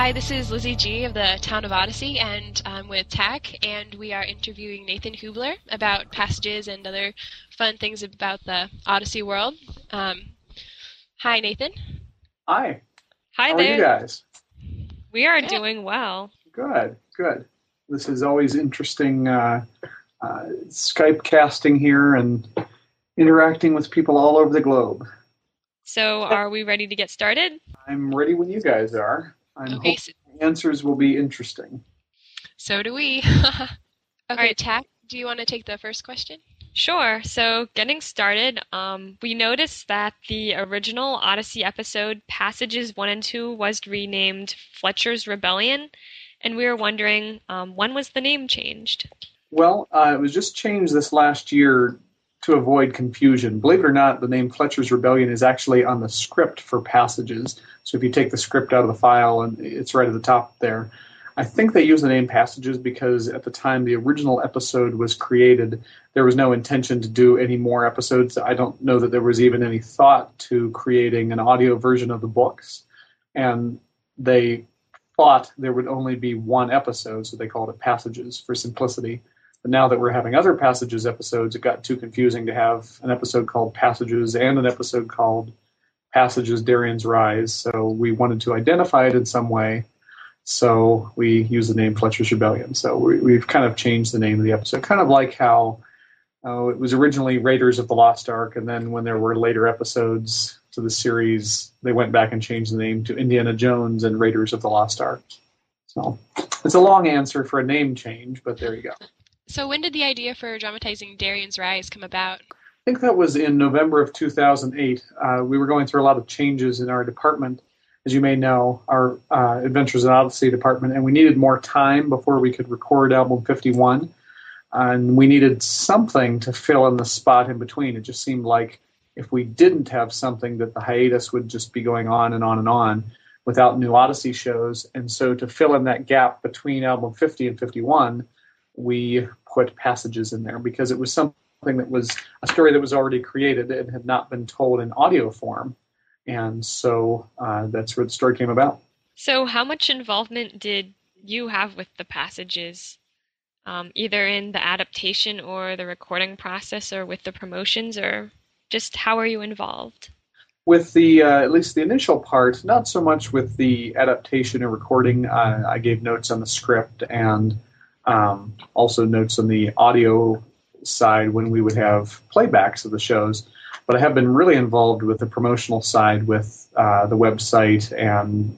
Hi, this is Lizzie G of the Town of Odyssey, and I'm with TAC, and we are interviewing Nathan Hubler about passages and other fun things about the Odyssey world. Hi, Nathan. Hi. Hi How are there. you guys? We are Good. doing well. Good, good. This is always interesting Skype casting here and interacting with people all over the globe. So are we ready to get started? I'm ready when you guys are. I'm Okay, hoping the answers will be interesting. so do we. Okay, right. TAC, do you want to take the first question? Sure. So getting started, we noticed that the original Odyssey episode, Passages 1 and 2, was renamed Fletcher's Rebellion, and we were wondering, when was the name changed? Well, it was just changed this last year to avoid confusion. Believe it or not, the name Fletcher's Rebellion is actually on the script for Passages. So if you take the script out of the file, and it's right at the top there. I think they use the name Passages because at the time the original episode was created, there was no intention to do any more episodes. I don't know that there was even any thought to creating an audio version of the books. And they thought there would only be one episode, so they called it Passages for simplicity. But now that we're having other Passages episodes, it got too confusing to have an episode called Passages and an episode called Passages Darien's Rise. So we wanted to identify it in some way. So we use the name Fletcher's Rebellion. So we've kind of changed the name of the episode, kind of like how it was originally Raiders of the Lost Ark, and then when there were later episodes to the series, they went back and changed the name to Indiana Jones and Raiders of the Lost Ark. So it's a long answer for a name change, but there you go. So when did the idea for dramatizing Darien's Rise come about? I think that was in November of 2008. We were going through a lot of changes in our department. As you may know, our Adventures in Odyssey department, and we needed more time before we could record album 51. And we needed something to fill in the spot in between. It just seemed like if we didn't have something, that the hiatus would just be going on and on and on without new Odyssey shows. And so to fill in that gap between album 50 and 51, we put Passages in there because it was something that was a story that was already created and had not been told in audio form. And so that's where the story came about. So how much involvement did you have with the Passages, either in the adaptation or the recording process or with the promotions, or just how are you involved? With the at least the initial part, not so much with the adaptation or recording. I gave notes on the script and also notes on the audio side when we would have playbacks of the shows. But I have been really involved with the promotional side with the website and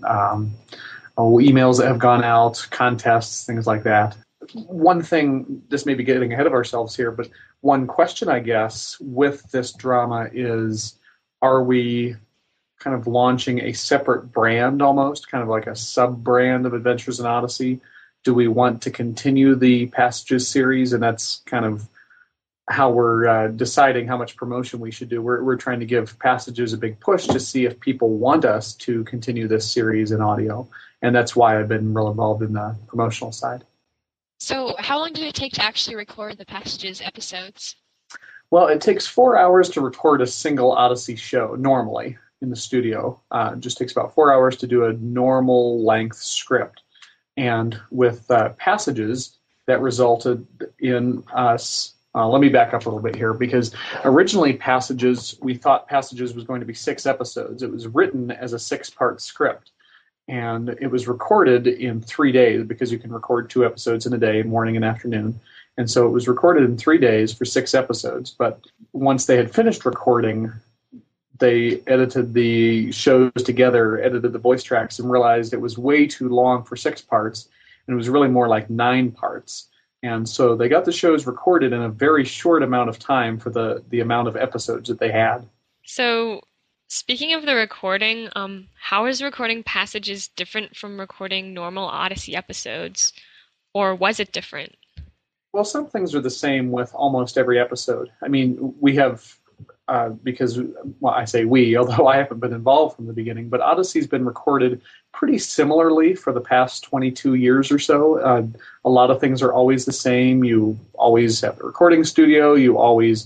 emails that have gone out, contests, things like that. One thing, this may be getting ahead of ourselves here, but one question, I guess, with this drama is, are we kind of launching a separate brand almost, kind of like a sub-brand of Adventures in Odyssey? Do we want to continue the Passages series? And that's kind of how we're deciding how much promotion we should do. We're trying to give Passages a big push to see if people want us to continue this series in audio. And that's why I've been real involved in the promotional side. So how long did it take to actually record the Passages episodes? Well, it takes 4 hours to record a single Odyssey show normally in the studio. It just takes about 4 hours to do a normal length script. And with Passages, that resulted in us... let me back up a little bit here, because originally Passages, we thought Passages was going to be 6 episodes. It was written as a 6-part script, and it was recorded in 3 days because you can record 2 episodes in a day, morning and afternoon. And so it was recorded in 3 days for 6 episodes. But once they had finished recording, they edited the shows together, edited the voice tracks, and realized it was way too long for 6 parts, and it was really more like 9 parts. And so they got the shows recorded in a very short amount of time for the amount of episodes that they had. So speaking of the recording, how is recording Passages different from recording normal Odyssey episodes? Or was it different? Well, some things are the same with almost every episode. I mean, we have... because, well, I say we, although I haven't been involved from the beginning, but Odyssey's been recorded pretty similarly for the past 22 years or so. A lot of things are always the same. You always have a recording studio. You always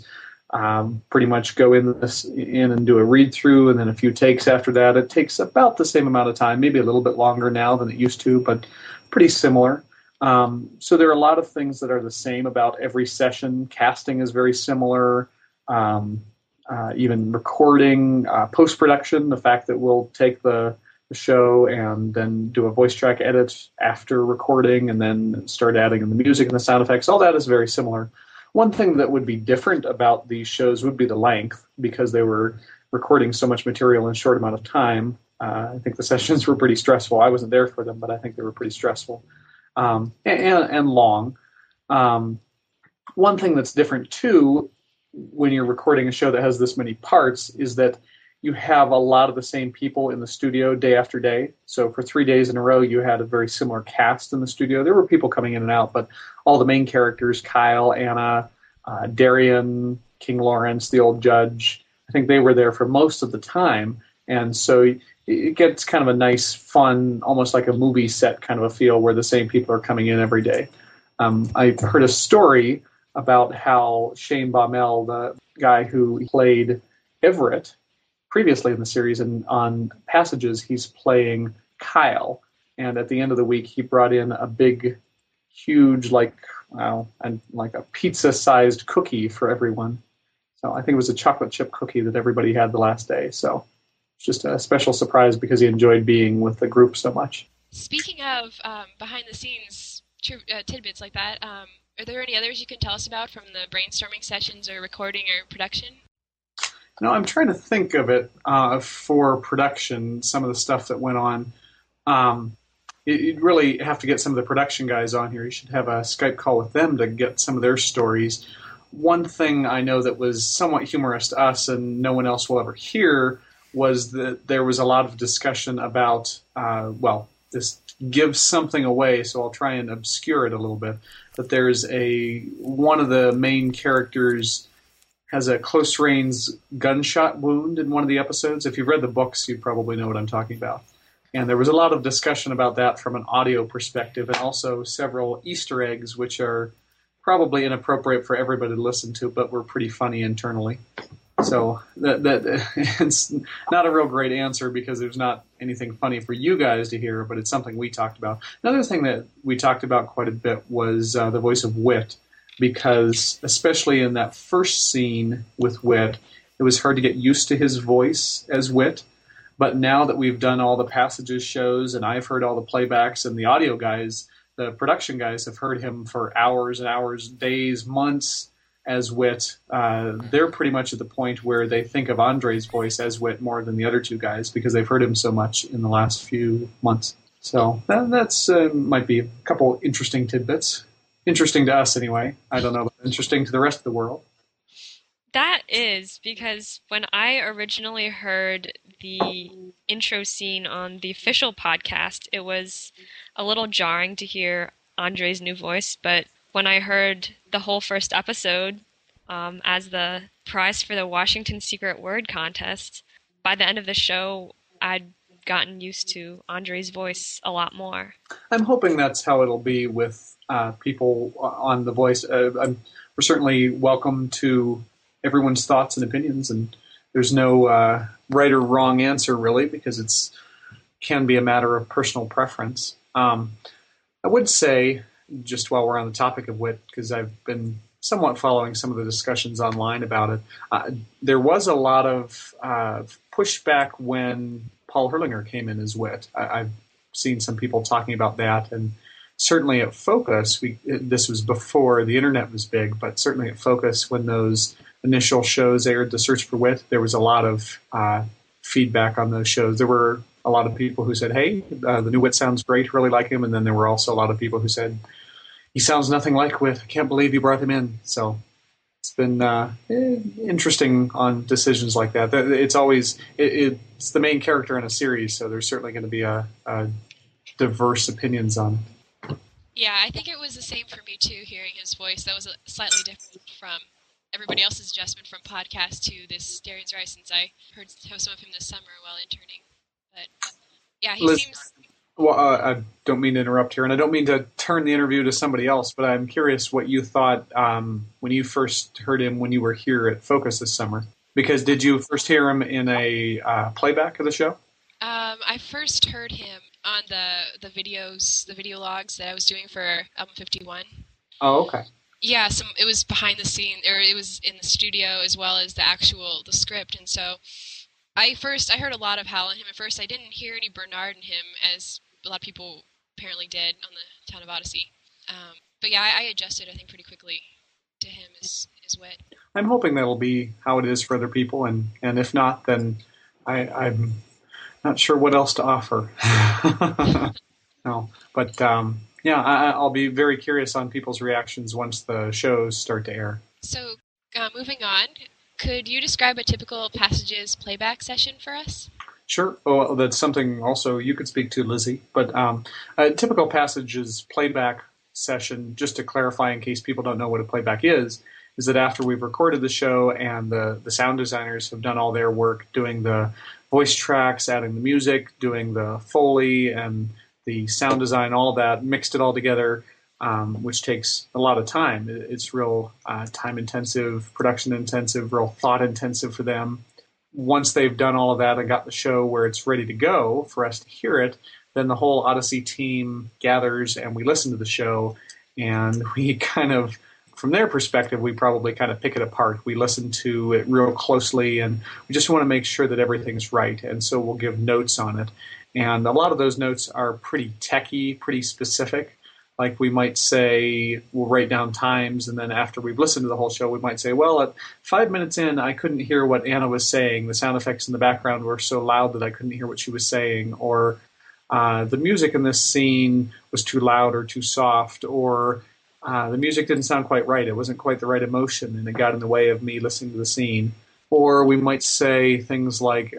pretty much go in and do a read through, and then a few takes after that. It takes about the same amount of time, maybe a little bit longer now than it used to, but pretty similar. So there are a lot of things that are the same about every session. Casting is very similar. Even recording, post-production, the fact that we'll take the show and then do a voice track edit after recording and then start adding in the music and the sound effects, all that is very similar. One thing that would be different about these shows would be the length, because they were recording so much material in a short amount of time. I think the sessions were pretty stressful. I wasn't there for them, but I think they were pretty stressful and long. One thing that's different, too, when you're recording a show that has this many parts, is that you have a lot of the same people in the studio day after day. So for 3 days in a row, you had a very similar cast in the studio. There were people coming in and out, but all the main characters, Kyle, Anna, Darian, King Lawrence, the old judge, I think they were there for most of the time. And so it gets kind of a nice, fun, almost like a movie set kind of a feel where the same people are coming in every day. I heard a story about how Shane Baumel, the guy who played Everett previously in the series, and on Passages, he's playing Kyle. And at the end of the week, he brought in a big, huge, like a pizza-sized cookie for everyone. So I think it was a chocolate chip cookie that everybody had the last day. So it's just a special surprise because he enjoyed being with the group so much. Speaking of behind-the-scenes tidbits like that, are there any others you can tell us about from the brainstorming sessions or recording or production? No, I'm trying to think of it for production, some of the stuff that went on. You'd really have to get some of the production guys on here. You should have a Skype call with them to get some of their stories. One thing I know that was somewhat humorous to us and no one else will ever hear was that there was a lot of discussion about, this gives something away, so I'll try and obscure it a little bit. But there's one of the main characters has a close-range gunshot wound in one of the episodes. If you've read the books, you probably know what I'm talking about. And there was a lot of discussion about that from an audio perspective, and also several Easter eggs, which are probably inappropriate for everybody to listen to, but were pretty funny internally. So that it's not a real great answer because there's not anything funny for you guys to hear, but it's something we talked about. Another thing that we talked about quite a bit was the voice of Whit, because especially in that first scene with Whit, it was hard to get used to his voice as Whit. But now that we've done all the Passages shows and I've heard all the playbacks, and the audio guys, the production guys have heard him for hours and hours, days, months as Whit, they're pretty much at the point where they think of Andre's voice as Whit more than the other two guys because they've heard him so much in the last few months. So that's might be a couple interesting tidbits. Interesting to us, anyway. I don't know, but interesting to the rest of the world. That is, because when I originally heard the intro scene on the official podcast, it was a little jarring to hear Andre's new voice, but when I heard the whole first episode as the prize for the Washington Secret Word Contest, by the end of the show, I'd gotten used to Andre's voice a lot more. I'm hoping that's how it'll be with people on The Voice. We're certainly welcome to everyone's thoughts and opinions, and there's no right or wrong answer, really, because it's can be a matter of personal preference. I would say, just while we're on the topic of Whit, because I've been somewhat following some of the discussions online about it, there was a lot of pushback when Paul Herlinger came in as Whit. I've seen some people talking about that, and certainly at Focus, this was before the internet was big, but certainly at Focus, when those initial shows aired, The Search for Whit, there was a lot of feedback on those shows. There were a lot of people who said, hey, the new Whit sounds great, really like him, and then there were also a lot of people who said, he sounds nothing like Whit, I can't believe you brought him in. So it's been interesting on decisions like that. It's always, it's the main character in a series, so there's certainly going to be a diverse opinions on it. Yeah, I think it was the same for me too, hearing his voice. That was slightly different from everybody else's adjustment from podcast to this Darian's Rise, since I heard some of him this summer while interning. But yeah, he seems... Well, I don't mean to interrupt here, and I don't mean to turn the interview to somebody else, but I'm curious what you thought when you first heard him when you were here at Focus this summer. Because did you first hear him in a playback of the show? I first heard him on the videos, the video logs that I was doing for Album 51. Oh, okay. Yeah, it was behind the scene, or it was in the studio as well as the script, and so I heard a lot of Hal in him at first. I didn't hear any Bernard in him, as a lot of people apparently did on the Town of Odyssey. But yeah, I adjusted, I think, pretty quickly to him as wit. I'm hoping that'll be how it is for other people, and if not, then I'm not sure what else to offer. No, but yeah, I'll be very curious on people's reactions once the shows start to air. So, moving on, could you describe a typical Passages playback session for us? Sure. Oh, that's something also you could speak to, Lizzie. But a typical Passages playback session, just to clarify in case people don't know what a playback is that after we've recorded the show and the sound designers have done all their work doing the voice tracks, adding the music, doing the Foley and the sound design, all that, mixed it all together, which takes a lot of time. It's real time-intensive, production-intensive, real thought-intensive for them. Once they've done all of that and got the show where it's ready to go for us to hear it, then the whole Odyssey team gathers and we listen to the show, and we kind of, from their perspective, we probably kind of pick it apart. We listen to it real closely, and we just want to make sure that everything's right, and so we'll give notes on it. And a lot of those notes are pretty techy, pretty specific. Like we might say, we'll write down times, and then after we've listened to the whole show, we might say, well, at 5 minutes in, I couldn't hear what Anna was saying. The sound effects in the background were so loud that I couldn't hear what she was saying. Or the music in this scene was too loud or too soft. Or the music didn't sound quite right. It wasn't quite the right emotion, and it got in the way of me listening to the scene. Or we might say things like,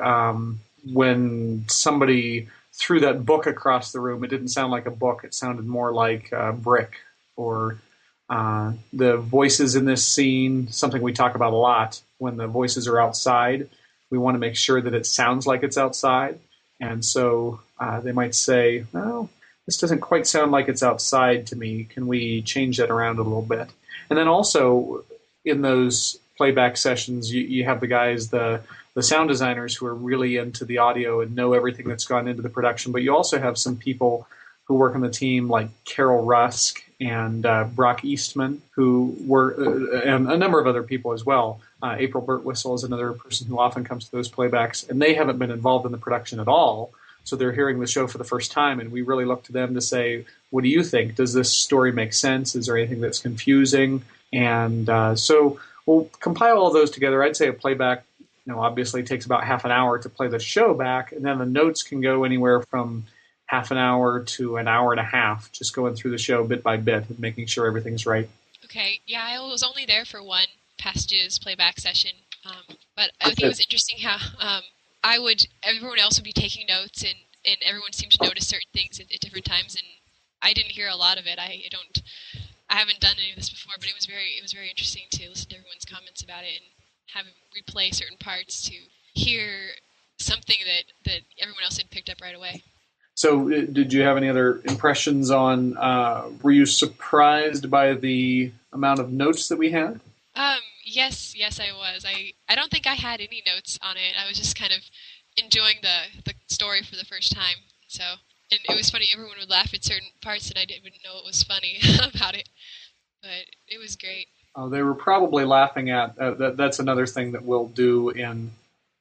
when somebody threw that book across the room, it didn't sound like a book. It sounded more like a brick. Or the voices in this scene, something we talk about a lot, when the voices are outside, we want to make sure that it sounds like it's outside. And so they might say, well, this doesn't quite sound like it's outside to me. Can we change that around a little bit? And then also in those playback sessions, you have the guys, the sound designers who are really into the audio and know everything that's gone into the production. But you also have some people who work on the team like Carol Rusk and Brock Eastman, who were, and a number of other people as well. April Birtwistle is another person who often comes to those playbacks, and they haven't been involved in the production at all. So they're hearing the show for the first time, and we really look to them to say, what do you think? Does this story make sense? Is there anything that's confusing? And so we'll compile all those together. I'd say a playback, obviously takes about half an hour to play the show back, and then the notes can go anywhere from half an hour to an hour and a half, just going through the show bit by bit and making sure everything's right. Okay, yeah, I was only there for one Passages playback session, but I think it was interesting how everyone else would be taking notes, and everyone seemed to notice certain things at different times, and I didn't hear a lot of it. I haven't done any of this before, but it was very interesting to listen to everyone's comments about it and have him replay certain parts to hear something that everyone else had picked up right away. So did you have any other impressions on, were you surprised by the amount of notes that we had? Yes, I was. I don't think I had any notes on it. I was just kind of enjoying the story for the first time. So, and it was funny, everyone would laugh at certain parts that I didn't know what was funny about it. But it was great. They were probably laughing at, that's another thing that we'll do in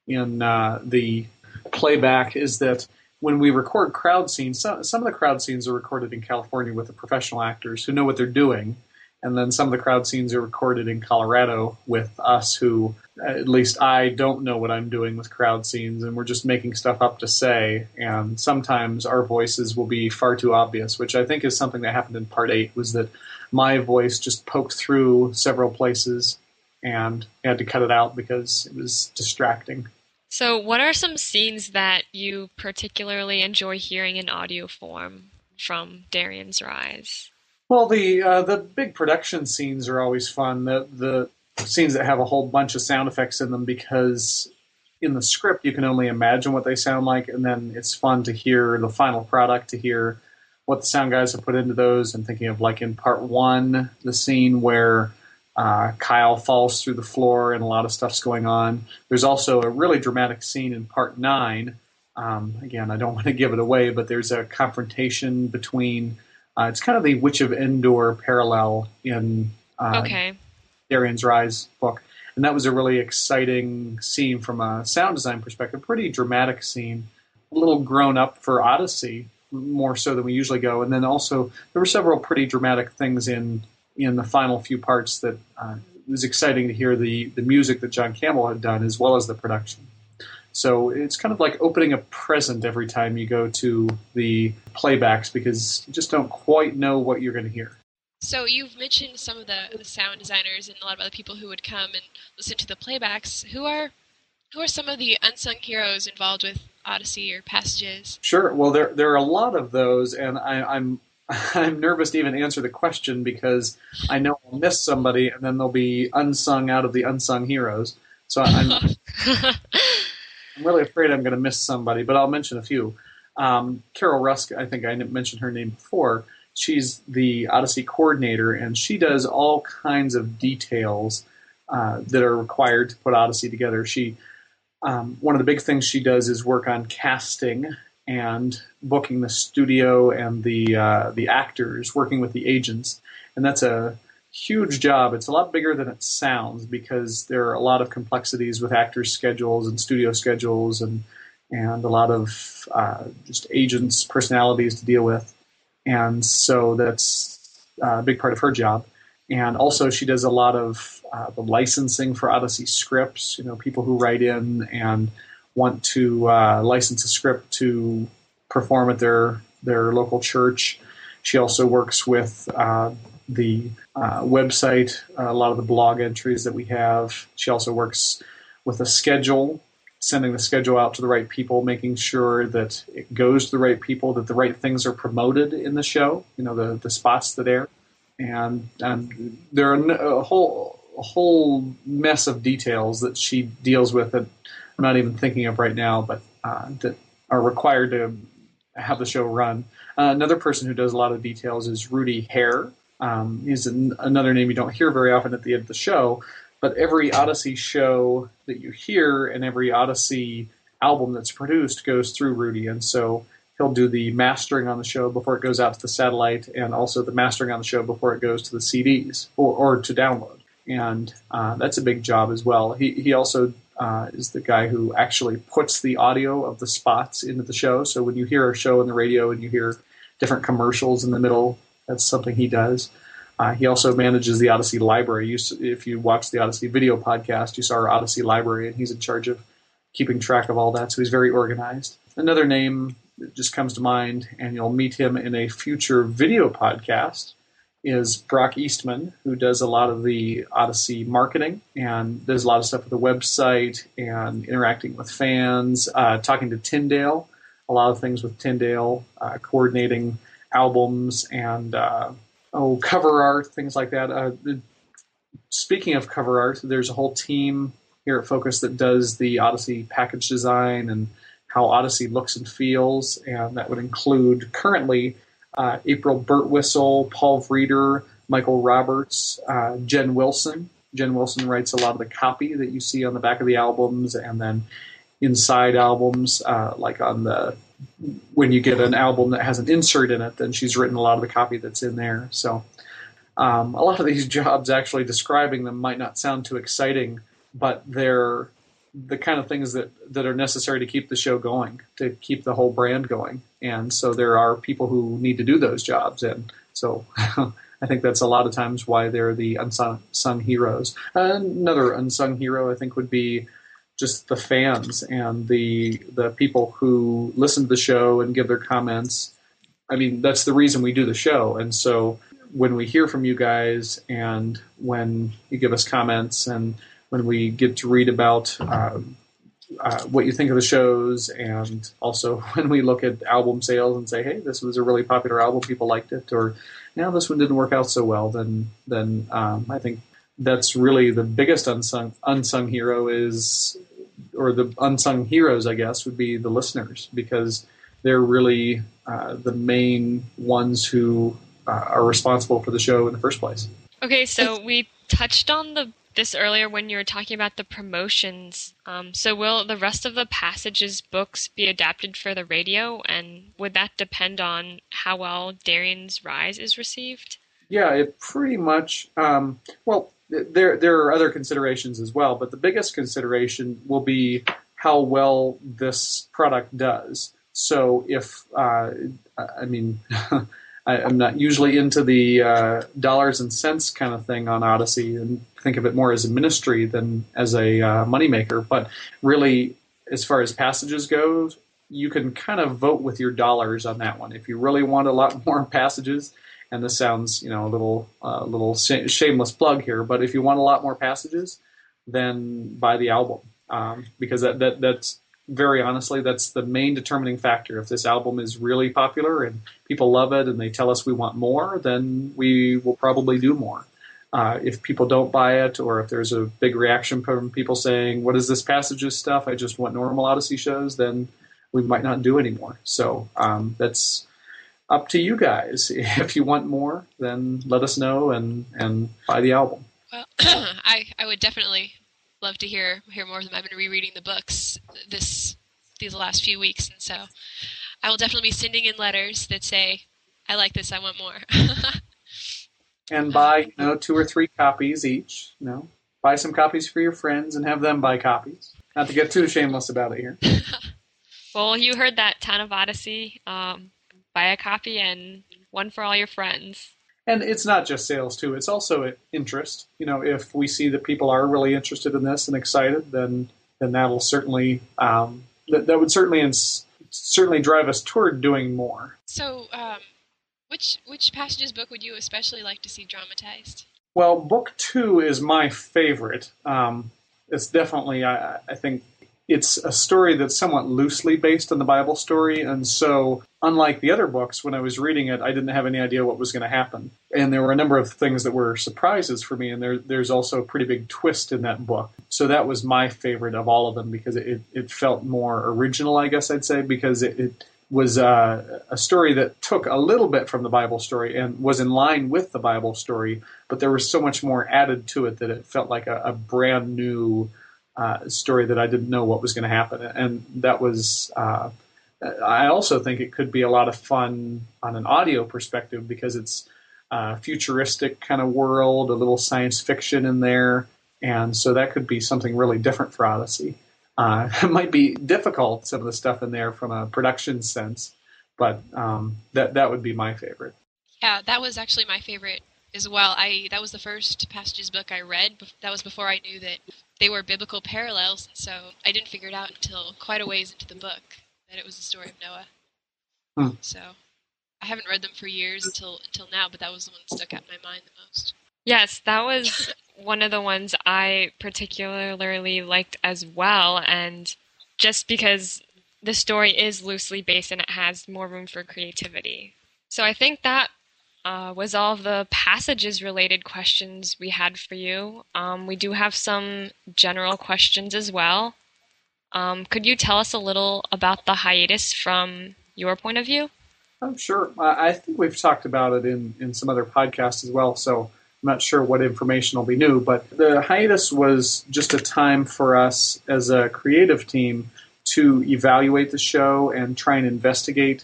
the playback, is that when we record crowd scenes, some of the crowd scenes are recorded in California with the professional actors who know what they're doing. And then some of the crowd scenes are recorded in Colorado with us who, at least I don't know what I'm doing with crowd scenes, and we're just making stuff up to say. And sometimes our voices will be far too obvious, which I think is something that happened in Part 8, was that my voice just poked through several places and I had to cut it out because it was distracting. So what are some scenes that you particularly enjoy hearing in audio form from Darien's Rise? Well, the big production scenes are always fun. The scenes that have a whole bunch of sound effects in them, because in the script, you can only imagine what they sound like, and then it's fun to hear the final product, to hear what the sound guys have put into those. And thinking of, like, in part 1, the scene where Kyle falls through the floor and a lot of stuff's going on. There's also a really dramatic scene in part 9. Again, I don't want to give it away, but there's a confrontation between, it's kind of the Witch of Endor parallel in Darian's Rise book. And that was a really exciting scene from a sound design perspective, pretty dramatic scene, a little grown up for Odyssey, more so than we usually go. And then also there were several pretty dramatic things in the final few parts that it was exciting to hear the music that John Campbell had done, as well as the production. So it's kind of like opening a present every time you go to the playbacks, because you just don't quite know what you're going to hear. So you've mentioned some of the sound designers and a lot of other people who would come and listen to the playbacks. Who are some of the unsung heroes involved with Odyssey or Passages? Sure. Well, there are a lot of those, and I'm nervous to even answer the question, because I know I'll miss somebody, and then they'll be unsung out of the unsung heroes. So I'm really afraid I'm going to miss somebody, but I'll mention a few. Carol Rusk, I think I mentioned her name before. She's the Odyssey coordinator, and she does all kinds of details that are required to put Odyssey together. She one of the big things she does is work on casting and booking the studio and the actors, working with the agents, and that's a huge job. It's a lot bigger than it sounds, because there are a lot of complexities with actors' schedules and studio schedules, and a lot of just agents' personalities to deal with. And so that's a big part of her job. And also she does a lot of the licensing for Odyssey scripts, people who write in and want to license a script to perform at their local church. She also works with the website, a lot of the blog entries that we have. She also works with a schedule, sending the schedule out to the right people, making sure that it goes to the right people, that the right things are promoted in the show, the spots that air. And there are a whole mess of details that she deals with that I'm not even thinking of right now, but that are required to have the show run. Another person who does a lot of details is Rudy Hare. He's another name you don't hear very often at the end of the show, but every Odyssey show that you hear and every Odyssey album that's produced goes through Rudy, and so he'll do the mastering on the show before it goes out to the satellite, and also the mastering on the show before it goes to the CDs or to download. And that's a big job as well. He also is the guy who actually puts the audio of the spots into the show. So when you hear a show on the radio and you hear different commercials in the middle, that's something he does. He also manages the Odyssey library. If you watch the Odyssey video podcast, you saw our Odyssey library, and he's in charge of keeping track of all that. So he's very organized. Another name that just comes to mind, and you'll meet him in a future video podcast, is Brock Eastman, who does a lot of the Odyssey marketing and does a lot of stuff with the website and interacting with fans, talking to Tyndale, a lot of things with Tyndale, coordinating albums and cover art, things like that. Speaking of cover art, there's a whole team here at Focus that does the Odyssey package design and how Odyssey looks and feels, and that would include currently April Birtwistle, Paul Vreeder, Michael Roberts, Jen Wilson. Jen Wilson writes a lot of the copy that you see on the back of the albums, and then inside albums, like when you get an album that has an insert in it, then she's written a lot of the copy that's in there. So a lot of these jobs, actually describing them might not sound too exciting, but they're the kind of things that are necessary to keep the show going, to keep the whole brand going. And so there are people who need to do those jobs. And so I think that's a lot of times why they're the unsung heroes. Another unsung hero, I think, would be just the fans and the people who listen to the show and give their comments. I mean, that's the reason we do the show. And so when we hear from you guys, and when you give us comments, and when we get to read about what you think of the shows, and also when we look at album sales and say, hey, this was a really popular album, people liked it, or this one didn't work out so well, then I think that's really the biggest unsung hero, is or the unsung heroes, I guess, would be the listeners, because they're really the main ones who are responsible for the show in the first place. Okay, so we touched on this earlier when you were talking about the promotions. So will the rest of the Passages books be adapted for the radio, and would that depend on how well Darien's Rise is received? Yeah, it pretty much. Well, there are other considerations as well, but the biggest consideration will be how well this product does. So if I mean. I'm not usually into the dollars and cents kind of thing on Odyssey, and think of it more as a ministry than as a moneymaker. But really, as far as Passages goes, you can kind of vote with your dollars on that one. If you really want a lot more Passages, and this sounds, a little shameless plug here, but if you want a lot more Passages, then buy the album, because that's very honestly, that's the main determining factor. If this album is really popular and people love it and they tell us we want more, then we will probably do more. If people don't buy it, or if there's a big reaction from people saying, what is this Passages stuff? I just want normal Odyssey shows, then we might not do any more. So that's up to you guys. If you want more, then let us know and buy the album. Well, I would definitely love to hear more of them. I've been rereading the books these last few weeks, and so I will definitely be sending in letters that say, I like this, I want more. And buy 2 or 3 copies each. Buy some copies for your friends and have them buy copies. Not to get too shameless about it here. Well, you heard that, Town of Odyssey. Buy a copy and one for all your friends. And it's not just sales, too. It's also interest. If we see that people are really interested in this and excited, then that'll certainly that would certainly drive us toward doing more. So, which Passages book would you especially like to see dramatized? Well, book 2 is my favorite. It's definitely, I think, it's a story that's somewhat loosely based on the Bible story, and so unlike the other books, when I was reading it, I didn't have any idea what was going to happen. And there were a number of things that were surprises for me, and there's also a pretty big twist in that book. So that was my favorite of all of them, because it felt more original, I guess I'd say, because it was a story that took a little bit from the Bible story and was in line with the Bible story, but there was so much more added to it that it felt like a brand new story that I didn't know what was going to happen. And that was, I also think it could be a lot of fun on an audio perspective, because it's a futuristic kind of world, a little science fiction in there. And so that could be something really different for Odyssey. It might be difficult, some of the stuff in there from a production sense, but that would be my favorite. Yeah, that was actually my favorite as well. That was the first Passages book I read. That was before I knew that they were biblical parallels, so I didn't figure it out until quite a ways into the book that it was the story of Noah. So I haven't read them for years until now, but that was the one that stuck out in my mind the most. Yes, that was one of the ones I particularly liked as well, and just because the story is loosely based and it has more room for creativity. So I think that was all the Passages-related questions we had for you. We do have some general questions as well. Could you tell us a little about the hiatus from your point of view? Sure. I think we've talked about it in some other podcasts as well, so I'm not sure what information will be new, but the hiatus was just a time for us as a creative team to evaluate the show and try and investigate,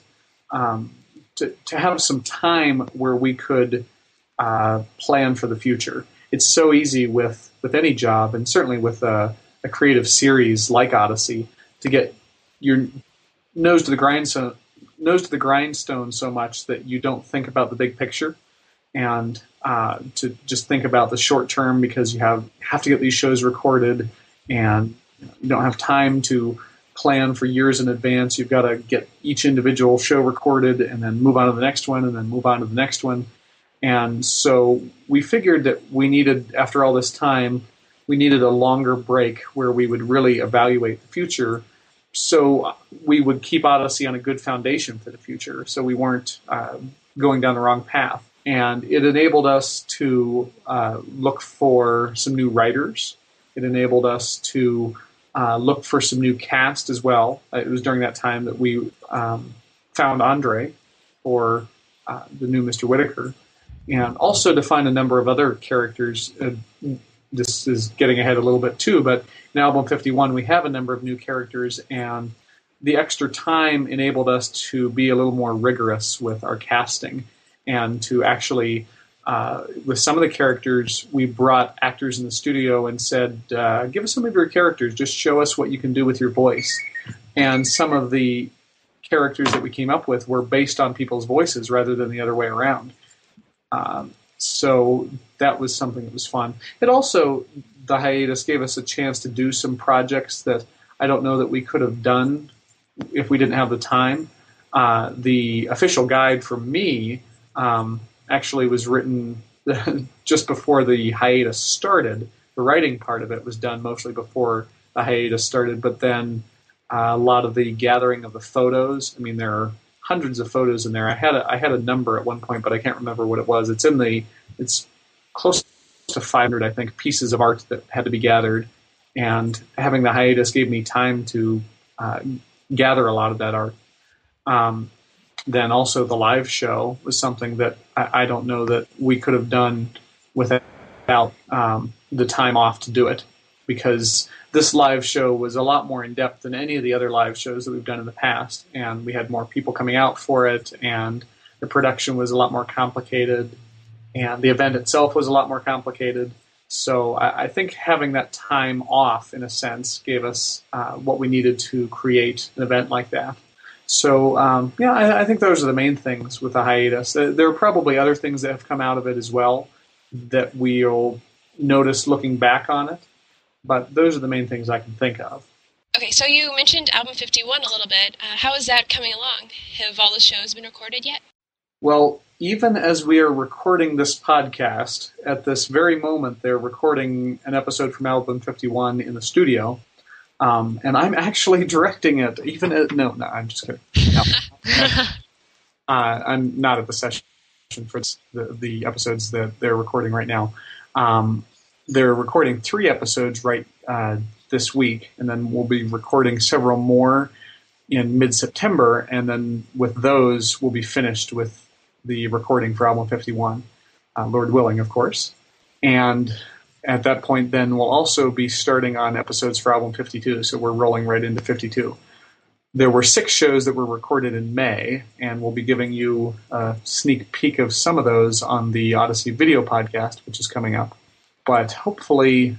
to have some time where we could plan for the future. It's so easy with any job, and certainly with a creative series like Odyssey, to get your nose to the grindstone so much that you don't think about the big picture, and to just think about the short term, because you have to get these shows recorded, and you don't have time to plan for years in advance. You've got to get each individual show recorded and then move on to the next one and then move on to the next one. And so we figured that we needed, after all this time, we needed a longer break where we would really evaluate the future, so we would keep Odyssey on a good foundation for the future, so we weren't going down the wrong path. And it enabled us to look for some new writers. It enabled us to looked for some new cast as well. It was during that time that we found Andre for the new Mr. Whitaker, and also to find a number of other characters. This is getting ahead a little bit too, but in Album 51 we have a number of new characters, and the extra time enabled us to be a little more rigorous with our casting and to actually, with some of the characters, we brought actors in the studio and said, give us some of your characters, just show us what you can do with your voice. And some of the characters that we came up with were based on people's voices rather than the other way around. So that was something that was fun. It also, the hiatus gave us a chance to do some projects that I don't know that we could have done if we didn't have the time. The official guide for me actually was written just before the hiatus started. The writing part of it was done mostly before the hiatus started, but then a lot of the gathering of the photos. I mean, there are hundreds of photos in there. I had a number at one point, but I can't remember what it was. It's close to 500, I think, pieces of art that had to be gathered, and having the hiatus gave me time to gather a lot of that art. Then also the live show was something that I don't know that we could have done without the time off to do it, because this live show was a lot more in-depth than any of the other live shows that we've done in the past, and we had more people coming out for it, and the production was a lot more complicated, and the event itself was a lot more complicated. So I think having that time off, in a sense, gave us what we needed to create an event like that. So, I think those are the main things with the hiatus. There are probably other things that have come out of it as well that we'll notice looking back on it, but those are the main things I can think of. Okay, so you mentioned Album 51 a little bit. How is that coming along? Have all the shows been recorded yet? Well, even as we are recording this podcast, at this very moment, they're recording an episode from Album 51 in the studio. And I'm actually directing it. No, I'm just kidding. No. I'm not at the session for the episodes that they're recording right now. They're recording 3 episodes this week, and then we'll be recording several more in mid-September, and then with those, we'll be finished with the recording for Album 51, Lord willing, of course. And at that point, then, we'll also be starting on episodes for Album 52, so we're rolling right into 52. There were 6 shows that were recorded in May, and we'll be giving you a sneak peek of some of those on the Odyssey video podcast, which is coming up. But hopefully,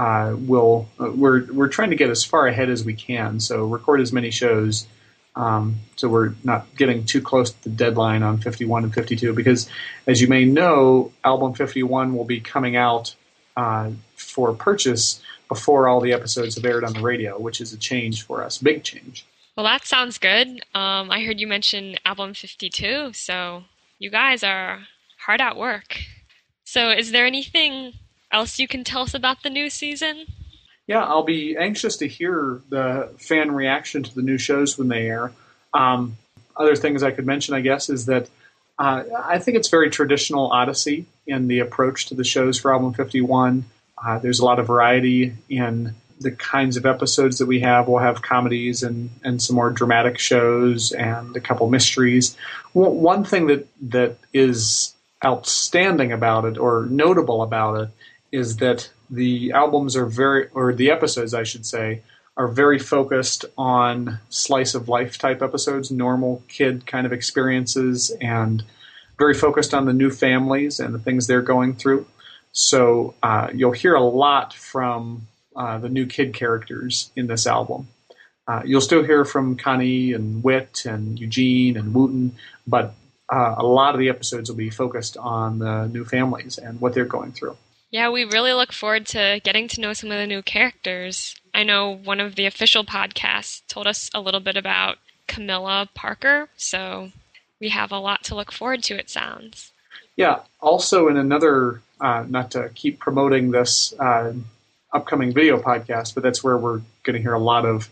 we're trying to get as far ahead as we can, so record as many shows, so we're not getting too close to the deadline on 51 and 52, because, as you may know, Album 51 will be coming out for purchase before all the episodes have aired on the radio, which is a change for us, big change. Well, that sounds good. I heard you mention Album 52, so you guys are hard at work. So is there anything else you can tell us about the new season? Yeah, I'll be anxious to hear the fan reaction to the new shows when they air. Other things I could mention, I guess, is that I think it's very traditional Odyssey in the approach to the shows for Album 51. There's a lot of variety in the kinds of episodes that we have. We'll have comedies and some more dramatic shows and a couple mysteries. One thing that is outstanding about it, or notable about it, is that the the episodes, I should say, are very focused on slice of life type episodes, normal kid kind of experiences, and very focused on the new families and the things they're going through. So you'll hear a lot from the new kid characters in this album. You'll still hear from Connie and Whit and Eugene and Wooten, but a lot of the episodes will be focused on the new families and what they're going through. Yeah, we really look forward to getting to know some of the new characters. I know one of the official podcasts told us a little bit about Camilla Parker, so we have a lot to look forward to, it sounds. Yeah, also in another, not to keep promoting this upcoming video podcast, but that's where we're going to hear a lot of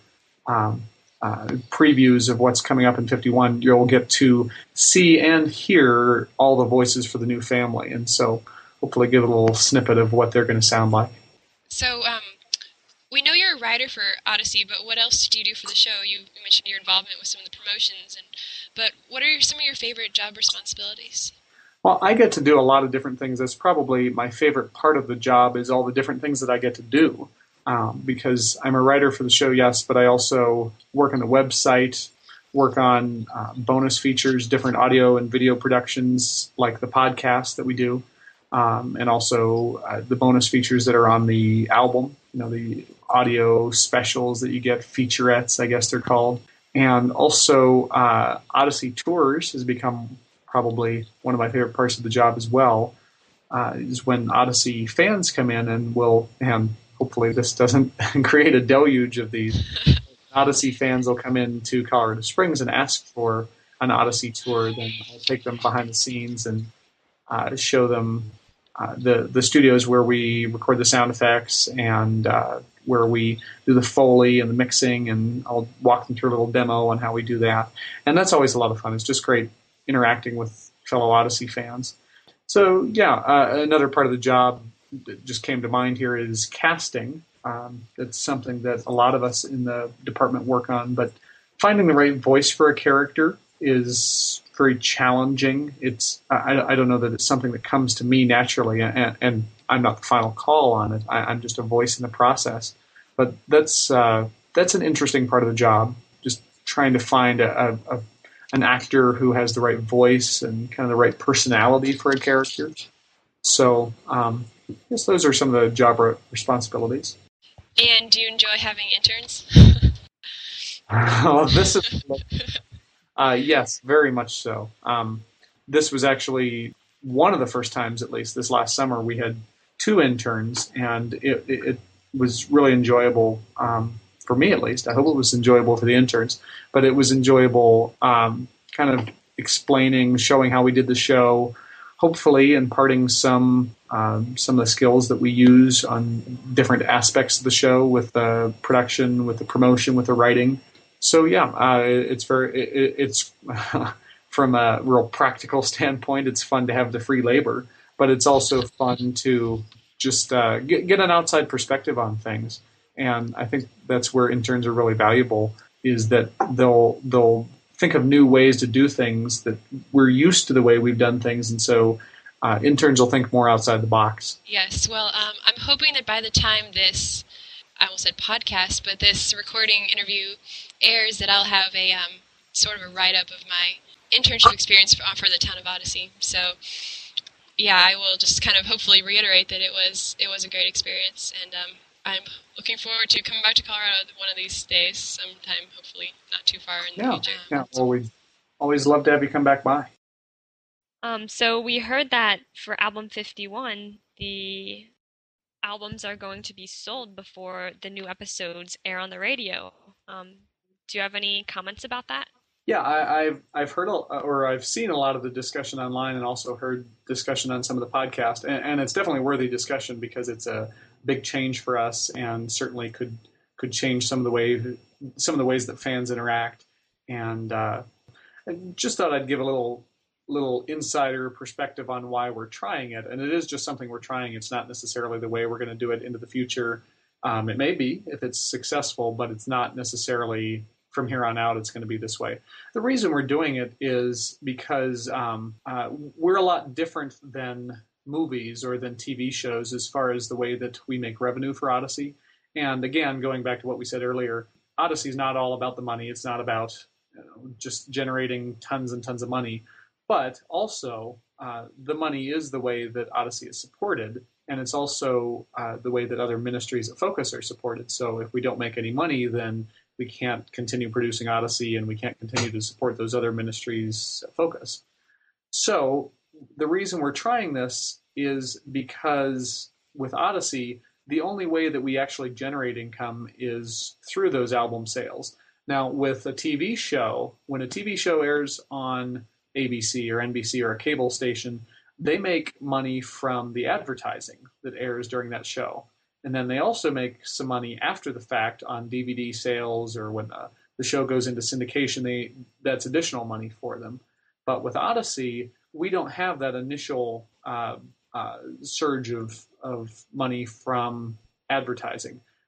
previews of what's coming up in 51. You'll get to see and hear all the voices for the new family, and so hopefully give a little snippet of what they're going to sound like. So we know you're a writer for Odyssey, but what else do you do for the show? You mentioned your involvement with some of the promotions, but what are some of your favorite job responsibilities? Well, I get to do a lot of different things. That's probably my favorite part of the job is all the different things that I get to do. Because I'm a writer for the show, yes, but I also work on the website, work on bonus features, different audio and video productions like the podcast that we do, and also the bonus features that are on the album, the audio specials that you get, featurettes, I guess they're called. And also Odyssey Tours has become probably one of my favorite parts of the job as well, is when Odyssey fans come in and hopefully this doesn't create a deluge of these. Odyssey fans will come in to Colorado Springs and ask for an Odyssey tour. Then I'll take them behind the scenes and show them the studios where we record the sound effects and where we do the Foley and the mixing, and I'll walk them through a little demo on how we do that. And that's always a lot of fun. It's just great interacting with fellow Odyssey fans. So, another part of the job that just came to mind here is casting. It's something that a lot of us in the department work on, but finding the right voice for a character is very challenging. I don't know that it's something that comes to me naturally, and I'm not the final call on it. I'm just a voice in the process. But that's an interesting part of the job, just trying to find an actor who has the right voice and kind of the right personality for a character. So I guess those are some of the job responsibilities. And do you enjoy having interns? Yes, very much so. This was actually one of the first times, at least this last summer, we had 2 interns, and it was really enjoyable for me, at least. I hope it was enjoyable for the interns, but it was enjoyable kind of explaining, showing how we did the show, hopefully imparting some of the skills that we use on different aspects of the show with the production, with the promotion, with the writing. So it's from a real practical standpoint, it's fun to have the free labor, but it's also fun to just get an outside perspective on things. And I think that's where interns are really valuable, is that they'll think of new ways to do things that we're used to the way we've done things. And so interns will think more outside the box. Yes. Well, I'm hoping that by the time this, I almost said podcast, but this recording interview airs, that I'll have a sort of a write-up of my internship experience for the town of Odyssey. So, I will just kind of hopefully reiterate that it was a great experience, and I'm looking forward to coming back to Colorado one of these days, sometime, hopefully not too far in the future. Yeah, well, we'd always love to have you come back by. So we heard that for album 51, the albums are going to be sold before the new episodes air on the radio. Do you have any comments about that? Yeah, I've heard I've seen a lot of the discussion online, and also heard discussion on some of the podcasts, and it's definitely worthy discussion because it's a big change for us, and certainly could change some of the ways that fans interact. And I just thought I'd give a little insider perspective on why we're trying it, and it is just something we're trying. It's not necessarily the way we're going to do it into the future. It may be if it's successful, but it's not necessarily from here on out it's going to be this way. The reason we're doing it is because we're a lot different than movies or than TV shows as far as the way that we make revenue for Odyssey. And again, going back to what we said earlier, Odyssey is not all about the money. It's not about just generating tons and tons of money. But also, the money is the way that Odyssey is supported, and it's also the way that other ministries of focus are supported. So if we don't make any money, then we can't continue producing Odyssey, and we can't continue to support those other ministries of focus. So the reason we're trying this is because with Odyssey, the only way that we actually generate income is through those album sales. Now, with a TV show, when a TV show airs on ABC or NBC or a cable station, they make money from the advertising that airs during that show. And then they also make some money after the fact on DVD sales, or when the show goes into syndication, that's additional money for them. But with Odyssey, we don't have that initial surge of money from advertising.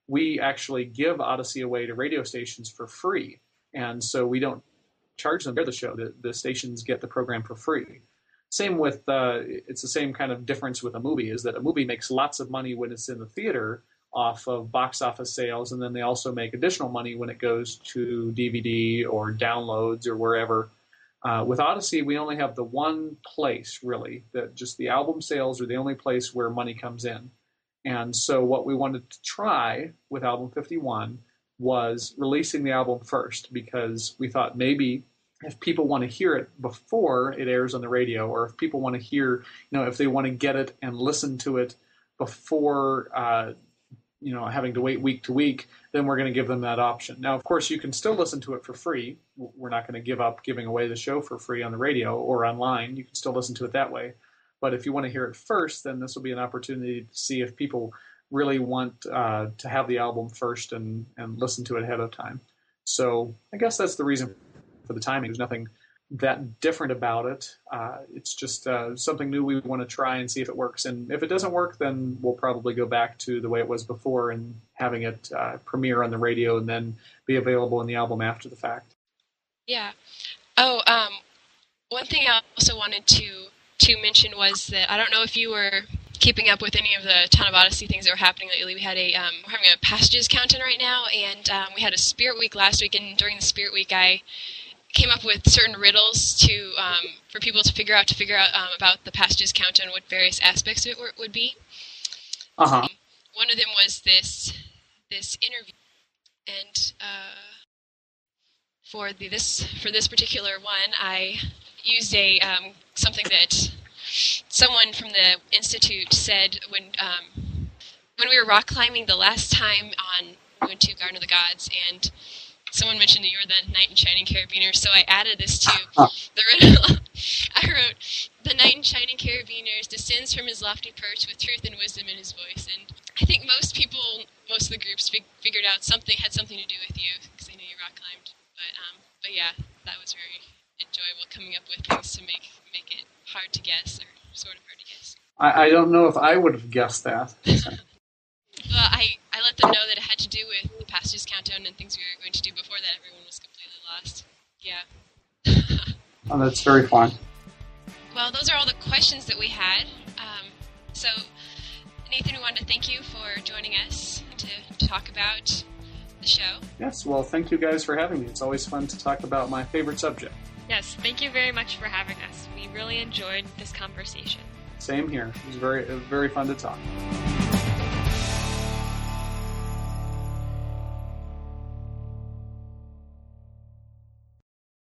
we actually give Odyssey away to radio stations for free. And so we don't charge them to air the show. The stations get the program for free. Same with, it's the same kind of difference with a movie, is that a movie makes lots of money when it's in the theater off of box office sales, and then they also make additional money when it goes to DVD or downloads or wherever. With Odyssey, we only have the one place, really, that just the album sales are the only place where money comes in. And so what we wanted to try with Album 51 was releasing the album first, because we thought maybe if people want to hear it before it airs on the radio, or if people want to hear, if they want to get it and listen to it before, having to wait week to week, then we're going to give them that option. Now, of course, you can still listen to it for free. We're not going to give up giving away the show for free on the radio or online. You can still listen to it that way. But if you want to hear it first, then this will be an opportunity to see if people really want to have the album first and listen to it ahead of time. So I guess that's the reason for the timing. There's nothing that different about it. It's just something new we want to try and see if it works. And if it doesn't work, then we'll probably go back to the way it was before and having it premiere on the radio and then be available in the album after the fact. Yeah. Oh, one thing I also wanted to mention was that I don't know if you were keeping up with any of the Town of Odyssey things that were happening lately. We had we're having a passages countdown right now, and we had a Spirit Week last week, and during the Spirit Week I came up with certain riddles for people to figure out about the passages countdown, what various aspects of it would be. Uh-huh. One of them was this interview, and for this particular one, I used something that someone from the Institute said when we were rock climbing the last time we went to Garden of the Gods, and someone mentioned that you were the knight in shining carabiners, so I added this to the riddle. I wrote, "The knight in shining carabiners descends from his lofty perch with truth and wisdom in his voice." And I think most of the groups figured out had something to do with you, because they knew you rock climbed. But yeah, that was very enjoyable, coming up with things to make it hard to guess, or sort of hard to guess. I don't know if I would have guessed that. Well, I let them know that it had to do with the passages countdown and things we were going to do before that. Everyone was completely lost. Yeah. Oh, that's very fun. Well, those are all the questions that we had. So, Nathan, we wanted to thank you for joining us to talk about the show. Yes, well, thank you guys for having me. It's always fun to talk about my favorite subject. Yes, thank you very much for having us. We really enjoyed this conversation. Same here. It was very fun to talk.